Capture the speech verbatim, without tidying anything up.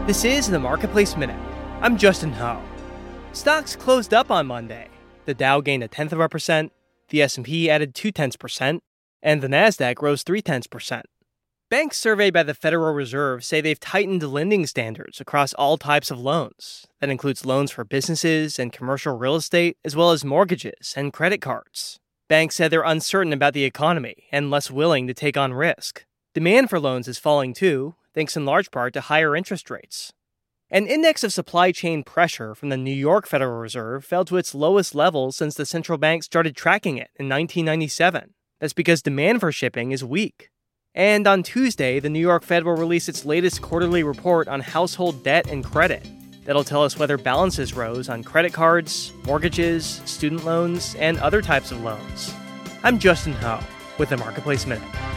This is the Marketplace Minute. I'm Justin Ho. Stocks closed up on Monday. The Dow gained a tenth of a percent, the S and P added two tenths percent, and the Nasdaq rose three tenths percent. Banks surveyed by the Federal Reserve say they've tightened lending standards across all types of loans. That includes loans for businesses and commercial real estate, as well as mortgages and credit cards. Banks said they're uncertain about the economy and less willing to take on risk. Demand for loans is falling too, thanks in large part to higher interest rates. An index of supply chain pressure from the New York Federal Reserve fell to its lowest level since the central bank started tracking it in nineteen ninety-seven. That's because demand for shipping is weak. And on Tuesday, the New York Fed will release its latest quarterly report on household debt and credit. That'll tell us whether balances rose on credit cards, mortgages, student loans, and other types of loans. I'm Justin Ho with the Marketplace Minute.